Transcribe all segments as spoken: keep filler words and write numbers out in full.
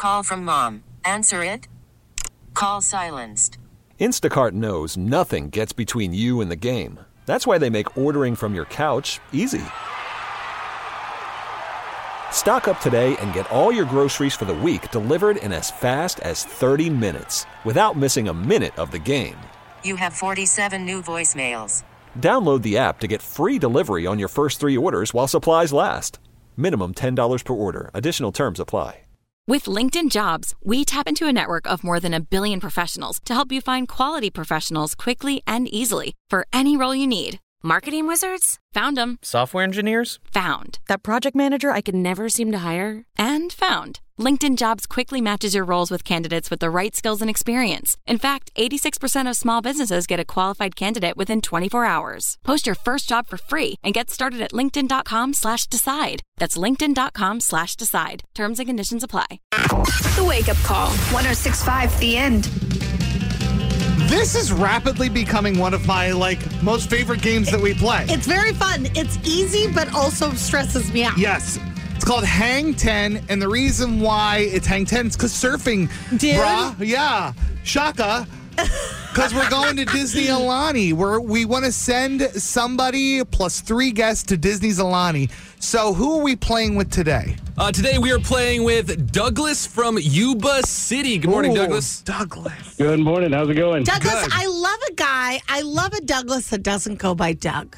call from mom. Answer it. Call silenced. Instacart knows nothing gets between you and the game. That's why they make ordering from your couch easy. Stock up today and get all your groceries for the week delivered in as fast as thirty minutes without missing a minute of the game. You have forty-seven new voicemails. Download the app to get free delivery on your first three orders while supplies last. Minimum ten dollars per order. Additional terms apply. With LinkedIn Jobs, we tap into a network of more than a billion professionals to help you find quality professionals quickly and easily for any role you need. Marketing wizards? Found them. Software engineers? Found. That project manager I could never seem to hire? And found. LinkedIn Jobs quickly matches your roles with candidates with the right skills and experience. In fact, eighty-six percent of small businesses get a qualified candidate within twenty-four hours. Post your first job for free and get started at linkedin.com slash decide. That's linkedin.com slash decide. Terms and conditions apply. The Wake Up Call. one oh six point five The End. This is rapidly becoming one of my, like, most favorite games that we play. It's very fun. It's easy, but also stresses me out. Yes. It's called Hang ten, and the reason why it's Hang ten is because surfing, Dude. bruh. Yeah. Shaka. Because we're going to Disney Alani. We're, we want to send somebody plus three guests to Disney's Alani. So who are we playing with today? Uh, today we are playing with Douglas from Yuba City. Good morning, Ooh, Douglas. Douglas. Good morning. How's it going? Douglas, Good. I love a guy. I love a Douglas that doesn't go by Doug.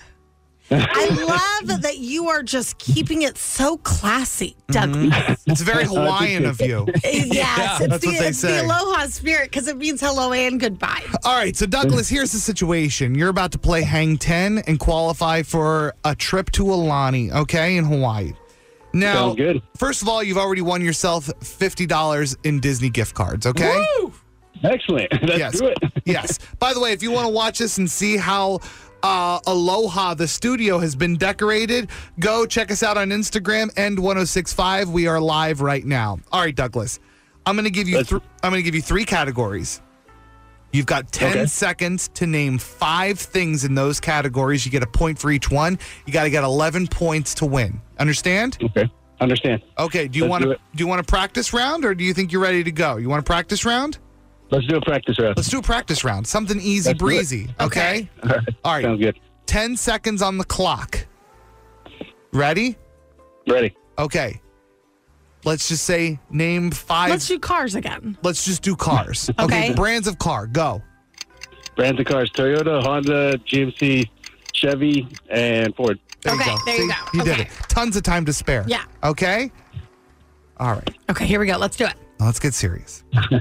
I love that you are just keeping it so classy, Douglas. Mm-hmm. It's very Hawaiian of you. Yes, Yeah, it's, that's the, what they it's say. the aloha spirit because it means hello and goodbye. All right, so Douglas, here's the situation. You're about to play Hang ten and qualify for a trip to Alani, okay, in Hawaii. Now, Sounds good. first of all, you've already won yourself fifty dollars in Disney gift cards, okay? Woo! Excellent. Let's Yes. do it. Yes. By the way, if you want to watch this and see how uh, Aloha, the studio, has been decorated, go check us out on Instagram, End ten sixty-five. We are live right now. All right, Douglas. I'm going to give you Let's- th- I'm going to give you three categories. You've got ten Okay. seconds to name five things in those categories. You get a point for each one. You got to get eleven points to win. Understand? Okay. Understand. Okay. Do you Let's want do to it. do you want a practice round, or do you think you're ready to go? You want a practice round? Let's do a practice round. Let's do a practice round. Something easy Let's do it. breezy. Okay? All right. All right. Sounds good. ten seconds on the clock. Ready? Ready. Okay. Let's just say name five. Let's do cars again. Let's just do cars. Okay. Brands of car. Go. Brands of cars: Toyota, Honda, G M C, Chevy, and Ford. There Okay, you go. there you See? go. You did Okay. it. Tons of time to spare. Yeah. Okay? All right. Okay, here we go. Let's do it. Now let's get serious.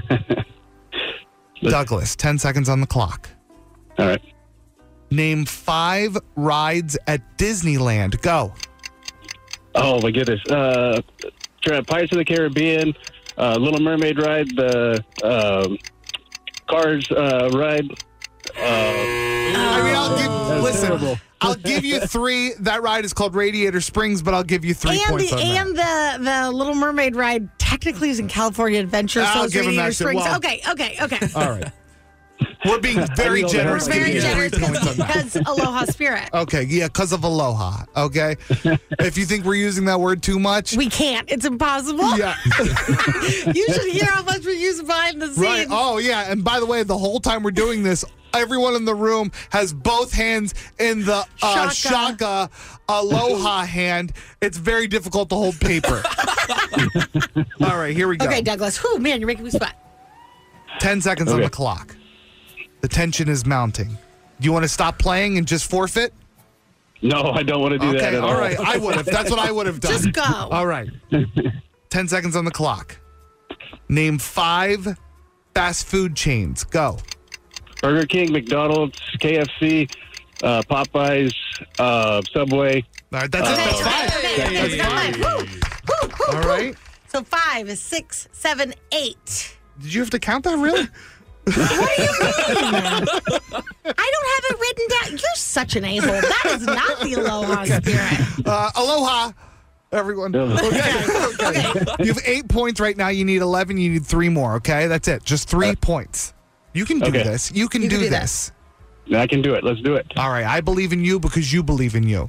Douglas, ten seconds on the clock. All right. Name five rides at Disneyland. Go. Oh my goodness. Uh, Tra- Pirates of the Caribbean, uh, Little Mermaid ride, the um, Cars uh, ride. Uh, I mean, I'll give, listen, terrible. I'll give you three. That ride is called Radiator Springs, but I'll give you three and points the on that. and the the Little Mermaid ride technically is in California Adventure, so I'll it's give him Radiator that shit. Springs. Well- okay, okay, okay. All right. We're being very I know generous. that. We're very giving you generous three points on that. because Aloha Spirit. Okay, yeah, because of Aloha. Okay. If you think we're using that word too much, We can't. It's impossible. yeah. You should hear how much we use behind the scenes. Right. Oh, yeah. And by the way, the whole time we're doing this, everyone in the room has both hands in the uh, Shaka. Shaka Aloha hand. It's very difficult to hold paper. All right, here we go. Okay, Douglas. Whew, man, you're making me sweat. Ten seconds on Okay. the clock. The tension is mounting. Do you want to stop playing and just forfeit? no, I don't want to do that Okay, at all all. right. I would have. That's what I would have done. Just go. All right. Ten seconds on the clock. Name five fast food chains. Go. Burger King, McDonald's, K F C, uh, Popeyes, uh, Subway. All right, that's it. Okay, That's five. okay, okay, okay. That's Five. Woo, woo, woo, All woo. right. So five is six, seven, eight. Did you have to count that, really? What do you mean? I don't have it written down. You're such an a-hole. That is not the Aloha Spirit. Uh, aloha, everyone. Okay. okay. You have eight points right now. You need eleven. You need three more, okay? That's it. Just three Uh, points. You can do okay. this. You can You do can do this. I can do it. Let's do it. All right. I believe in you because you believe in you.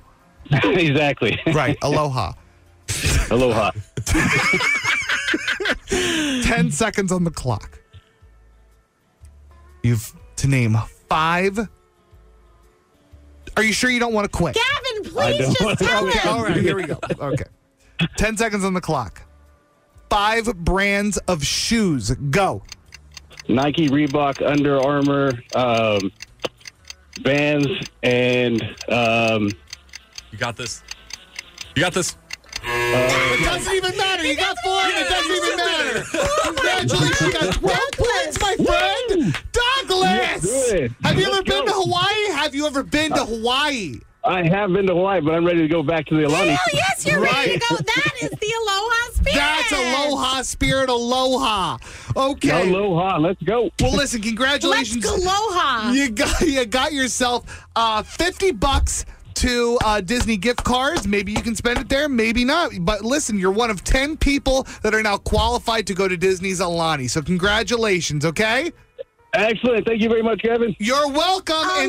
Exactly. Right. Aloha. Aloha. ten seconds on the clock. You've to name five. Are you sure you don't want to quit? Gavin, please just tell Okay, him. all right, here we go. Okay. ten seconds on the clock. Five brands of shoes. Go. Nike, Reebok, Under Armour, um, Vans, and um, You got this. You got this. It doesn't even matter. You got four. It doesn't even matter. Congratulations. You got twelve points, my friend. Douglas. Good. Have you Let's ever been go. to Hawaii? Have you ever been to Hawaii? I have been to Hawaii, but I'm ready to go back to the Alani. Hell yes, you're ready Right. to go. That is the Aloha Spirit. That's Aloha Spirit Aloha. Okay. Aloha, let's go. Well, listen, congratulations. Let's go Aloha. You got you got yourself uh, fifty bucks to uh, Disney gift cards. Maybe you can spend it there, maybe not. But listen, you're one of ten people that are now qualified to go to Disney's Alani. So congratulations, okay? Excellent. Thank you very much, Kevin. You're welcome. And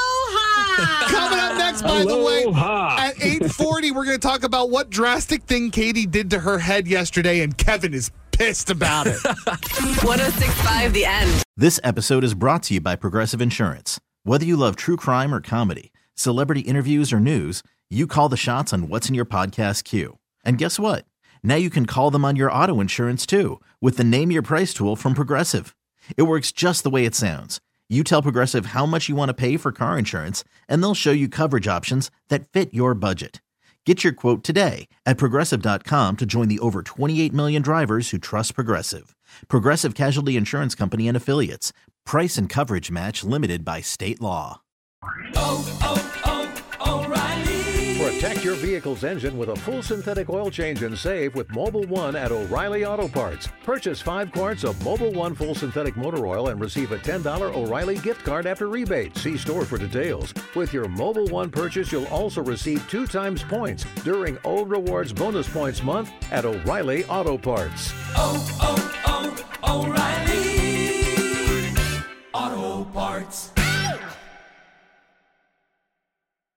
Aloha. coming up next, by the way, Aloha. at eight forty, we're going to talk about what drastic thing Katie did to her head yesterday, and Kevin is pissed about it. one oh six point five The End. This episode is brought to you by Progressive Insurance. Whether you love true crime or comedy, celebrity interviews or news, you call the shots on what's in your podcast queue. And guess what? Now you can call them on your auto insurance too with the Name Your Price tool from Progressive. It works just the way it sounds. You tell Progressive how much you want to pay for car insurance, and they'll show you coverage options that fit your budget. Get your quote today at Progressive dot com to join the over twenty-eight million drivers who trust Progressive. Progressive Casualty Insurance Company and Affiliates. Price and coverage match limited by state law. Oh, oh, oh, O'Reilly. Protect your vehicle's engine with a full synthetic oil change and save with Mobile One at O'Reilly Auto Parts. Purchase five quarts of Mobile One full synthetic motor oil and receive a ten dollars O'Reilly gift card after rebate. See store for details. With your Mobile One purchase, you'll also receive two times points during O Rewards Bonus Points Month at O'Reilly Auto Parts. Oh, oh, oh, O'Reilly Auto Parts.